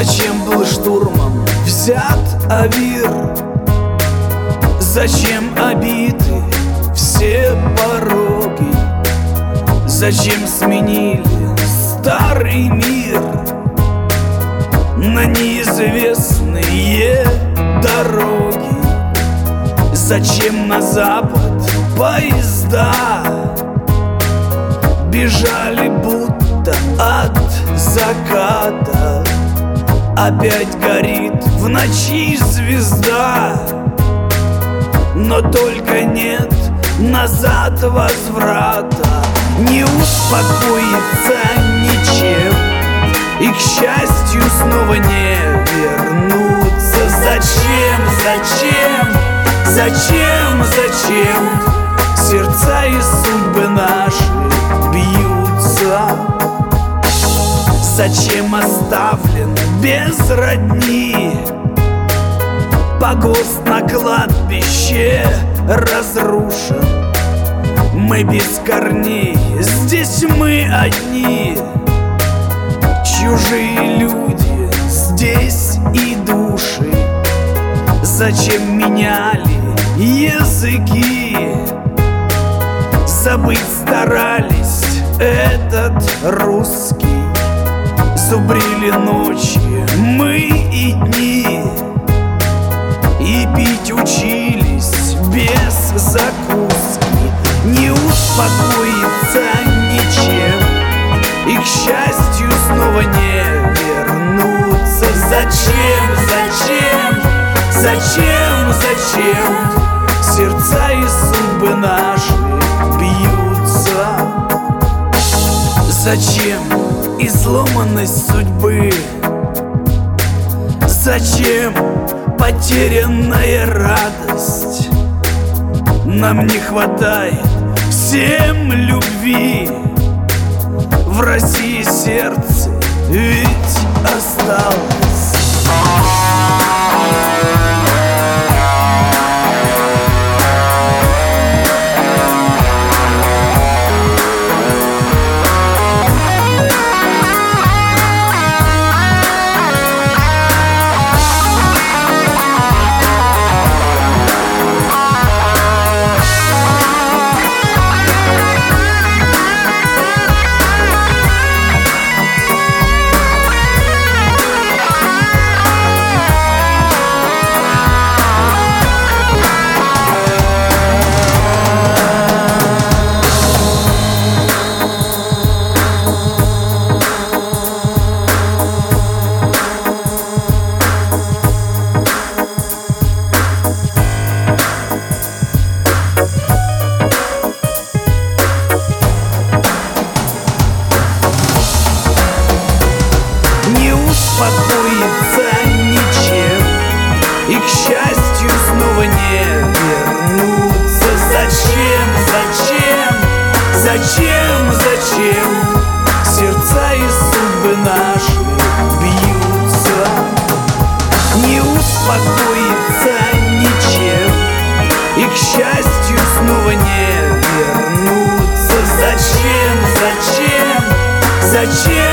Зачем был штурмом взят Авир? Зачем обиты все пороги? Зачем сменили старый мир на неизвестные дороги? Зачем на запад поезда бежали будто от заката? Опять горит в ночи звезда, но только нет назад возврата. Не успокоится ничем и, к счастью, снова не вернуться. Зачем, зачем, зачем сердца и судьбы наши бьются? Зачем оставлен без родни погост на кладбище разрушен? Мы без корней, здесь мы одни, чужие люди здесь и души. Зачем меняли языки? Забыть старались этот русский. Зубрили ночи мы и дни, и пить учились без закуски. Не успокоится ничем и, к счастью, снова не вернуться. Зачем, зачем, зачем сердца и судьбы наши бьются? Зачем изломанность судьбы? Зачем потерянная радость? Нам не хватает всем любви. В России сердце ведь осталось. Успокоится ничем и, к счастью, снова не вернуться. Зачем, зачем сердца и судьбы наши бьются? Не успокоится ничем и, к счастью, снова не вернуться. Зачем,